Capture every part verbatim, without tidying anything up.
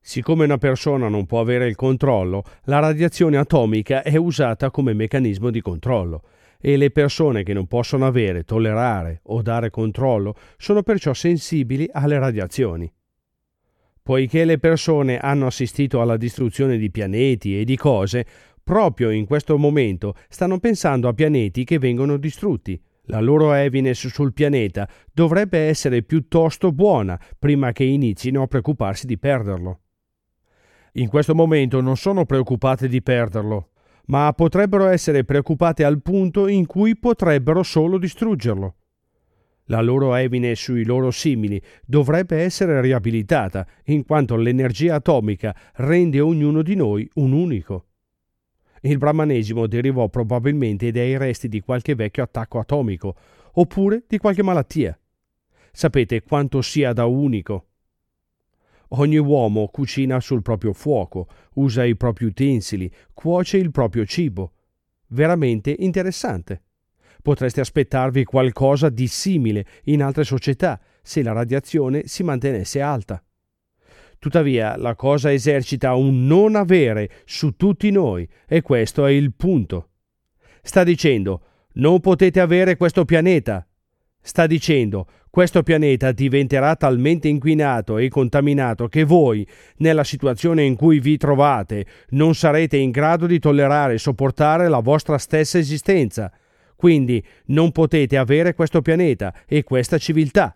Siccome una persona non può avere il controllo, la radiazione atomica è usata come meccanismo di controllo e le persone che non possono avere, tollerare o dare controllo sono perciò sensibili alle radiazioni. Poiché le persone hanno assistito alla distruzione di pianeti e di cose, proprio in questo momento stanno pensando a pianeti che vengono distrutti. La loro evidence sul pianeta dovrebbe essere piuttosto buona prima che inizino a preoccuparsi di perderlo. In questo momento non sono preoccupate di perderlo, ma potrebbero essere preoccupate al punto in cui potrebbero solo distruggerlo. La loro evidence sui loro simili dovrebbe essere riabilitata, in quanto l'energia atomica rende ognuno di noi un unico. Il brahmanesimo derivò probabilmente dai resti di qualche vecchio attacco atomico, oppure di qualche malattia. Sapete quanto sia da unico. Ogni uomo cucina sul proprio fuoco, usa i propri utensili, cuoce il proprio cibo. Veramente interessante. Potreste aspettarvi qualcosa di simile in altre società se la radiazione si mantenesse alta. Tuttavia, la cosa esercita un non avere su tutti noi e questo è il punto. Sta dicendo, non potete avere questo pianeta. Sta dicendo, questo pianeta diventerà talmente inquinato e contaminato che voi, nella situazione in cui vi trovate, non sarete in grado di tollerare e sopportare la vostra stessa esistenza. Quindi non potete avere questo pianeta e questa civiltà.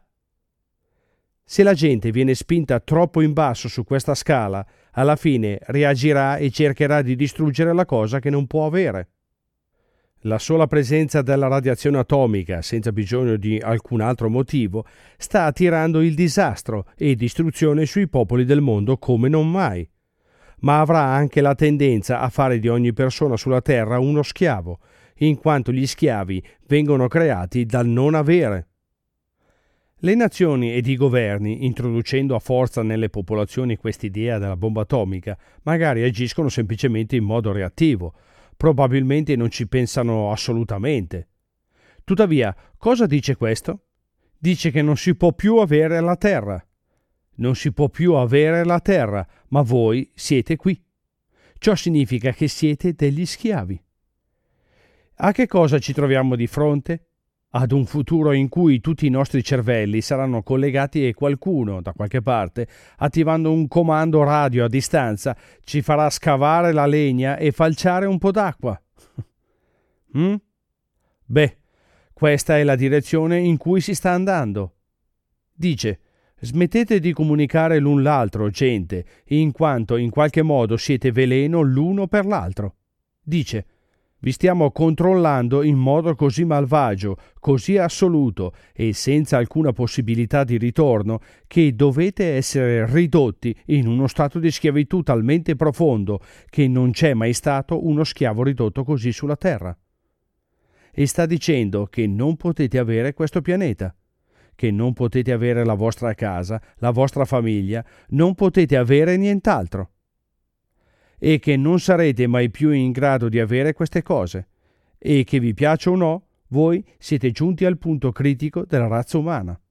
Se la gente viene spinta troppo in basso su questa scala, alla fine reagirà e cercherà di distruggere la cosa che non può avere. La sola presenza della radiazione atomica, senza bisogno di alcun altro motivo, sta attirando il disastro e distruzione sui popoli del mondo come non mai. Ma avrà anche la tendenza a fare di ogni persona sulla terra uno schiavo, in quanto gli schiavi vengono creati dal non avere. Le nazioni ed i governi, introducendo a forza nelle popolazioni quest'idea della bomba atomica, magari agiscono semplicemente in modo reattivo, probabilmente non ci pensano assolutamente. Tuttavia, cosa dice questo? Dice che non si può più avere la terra. Non si può più avere la terra, ma voi siete qui. Ciò significa che siete degli schiavi. A che cosa ci troviamo di fronte? Ad un futuro in cui tutti i nostri cervelli saranno collegati e qualcuno, da qualche parte, attivando un comando radio a distanza, ci farà scavare la legna e falciare un po' d'acqua. mm? Beh, questa è la direzione in cui si sta andando. Dice, smettete di comunicare l'un l'altro, gente, in quanto in qualche modo siete veleno l'uno per l'altro. Dice, vi stiamo controllando in modo così malvagio, così assoluto e senza alcuna possibilità di ritorno che dovete essere ridotti in uno stato di schiavitù talmente profondo che non c'è mai stato uno schiavo ridotto così sulla terra. E sta dicendo che non potete avere questo pianeta, che non potete avere la vostra casa, la vostra famiglia, non potete avere nient'altro. E che non sarete mai più in grado di avere queste cose, e che vi piaccia o no, voi siete giunti al punto critico della razza umana.